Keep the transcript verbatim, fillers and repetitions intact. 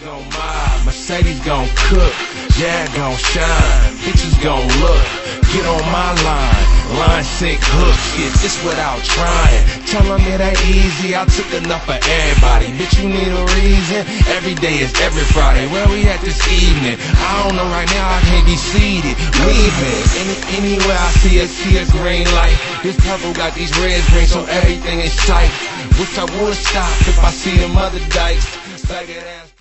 gon' mob, Mercedes gon' cook, Jag gon' shine, bitches gon' look, get on my line, line sink hooks, get this without trying, tell them it ain't easy, I took enough for everybody, bitch you need a reason, every day is every Friday, where we at this evening, I don't know right now, I can't be seated, leaving, Any, anywhere I see a, see a green light, this purple got these reds green, so everything is tight, wish I would stop if I see them other dykes.